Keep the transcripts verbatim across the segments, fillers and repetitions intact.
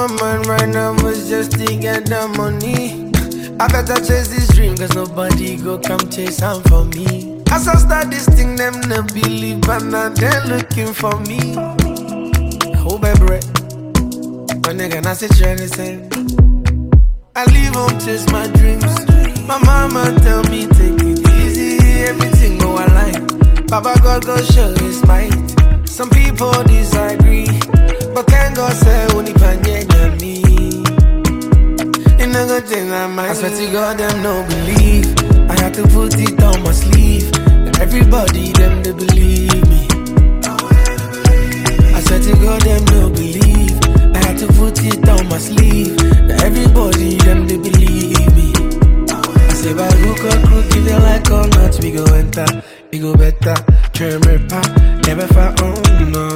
my mind right now was just to get the money. I better chase this dream, cause nobody go come chase am for me. As I start this thing, them no believe, but now they're looking for me. I hope I break. My nigga, not say try the same. I leave home, chase my dreams. My mama tell me, take it easy, everything go align. Baba God go show his might. Some people disagree, but thank God say only panye me. In a good thing I might. I swear to God them no believe. I had to put it on my sleeve. Everybody them they believe me. I swear to God them no believe. I had to put it on my sleeve. Everybody them they believe me. I say by hook or crook, if you like or not, we go enter, we go better. Try me pa, never far on no.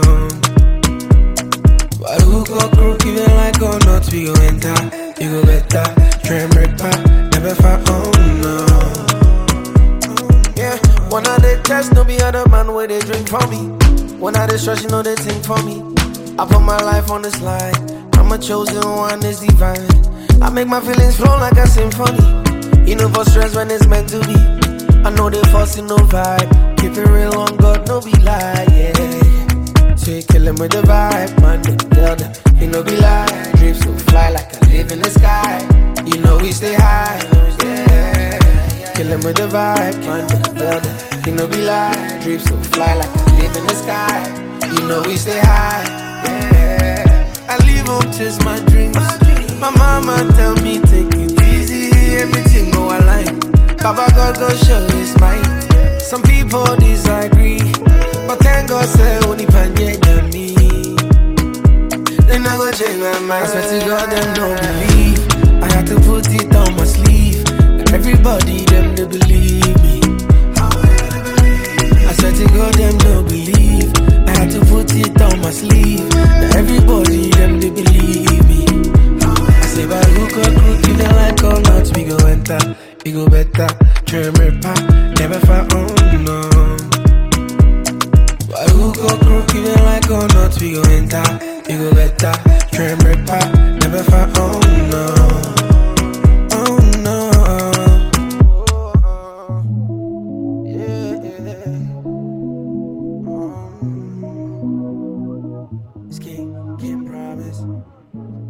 By hook or crook, if you like or not, we go enter, we go better. Try me pa, never far on no. Yeah, one of the tests, no be other man where they drink for me. One of the stress, you know they think for me. I put my life on this line. I'm a chosen one, it's divine. I make my feelings flow like a symphony. You know for stress when it's meant to be. I know they forcing no vibe. Keep it real on God, no be lie, yeah. So you kill him with the vibe, man, tell them, you know be lie. Dreams so fly like I live in the sky. You know we stay high, yeah. Kill him with the vibe, man, tell them, you know be lie. Dreams so fly like I live in the sky. You know we stay high, yeah. I leave home, chase my dreams. My mama tell me take it easy, everything go align. Baba God go show his might. Some people disagree, but thank God say only panye than me. They not gonna change my mind. I swear to God them no believe. I had to put it on my sleeve. Everybody them they believe me. I swear to God them no believe. I had to put it on my sleeve. Everybody them they believe me. I say by hook or crook, if they like or not, we go enter, we go better. Try me pa, never far on no. By hook or crook, if they like or not, we go enter, we go better. Try me pa, never far on no. Oh no. Yeah, yeah. Um, this can't, can't promise.